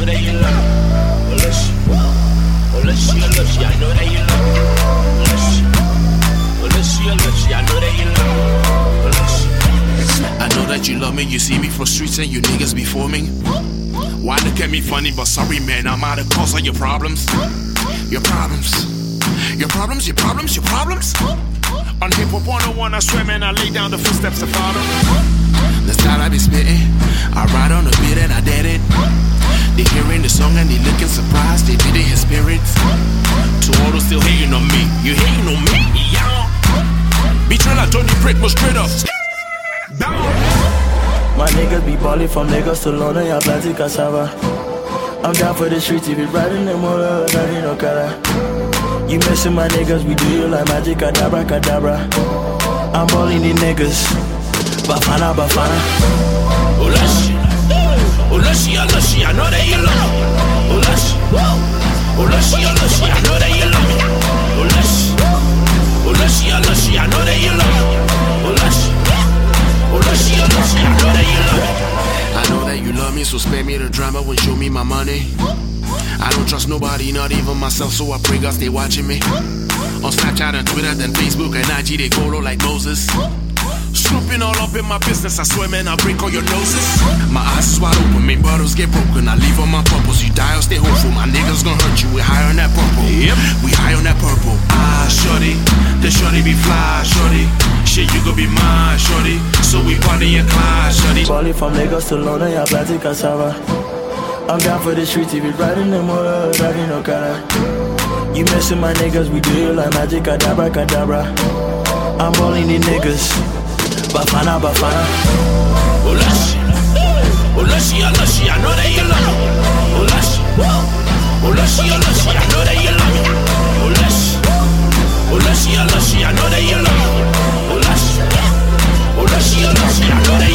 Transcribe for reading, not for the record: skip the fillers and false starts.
know that you love me. Oh, Lushy, I know that you love me. Oh, Lushy, I know that you love me. Oh, Lushy. I know that you love me, you see me for streets and you niggas be forming. Why look at me funny, but sorry man, I'm out of cause of your problems. Your problems. Your problems, your problems, your problems. On Hip Hop 101, I swear man, I lay down the footsteps to follow. The style I be spitting, I ride on the beat and I did it. They hearing the song and they looking surprised, they did it in spirits. To all those still hating on me, you hating on me, yeah. Betrayal, I told you prick was straight up. My niggas be ballin' from Lagos to London, y'all planty cassava. I'm down for the streets, if you riding them all, driving no cara. You messin' my niggas, we do you like magic, cadabra, cadabra. I'm ballin' these niggas, Bafana, Bafana. Oh, Lushy, I know that you love me. Oh, Lushy, I know that you love me. Oh, Lushy, I know that you love me. Oh, Lushy, I know that you love me. I know that you love me, so spare me the drama when show me my money. I don't trust nobody, not even myself, so I pray God stay watching me. On Snapchat and Twitter, then Facebook and IG, they follow like Moses. Snooping all up in my business, I swear man, I break all your noses. My eyes is wide open, main bottles get broken, I leave on my purpose. You die or stay hopeful, my niggas gon' hurt you, we high on that purple. Yep, we high on that purple. Ah, shorty, the shorty be fly, shorty. Shit, you gon' be mine, shorty. So we party and climb, shorty. Ballin' from Lagos to London, y'all planty cassava. I'm down for the streets, if you riding them all, driving no cara. You messin' my niggas, we do you like magic, cadabra, cadabra. I'm ballin' these niggas, Bafana, Bafana. Oh, Lushy, I know that you love me. Oh, Lushy, I know that you love me. Oh, Lushy, I know that you love me. Oh, Lushy, I know that you love me.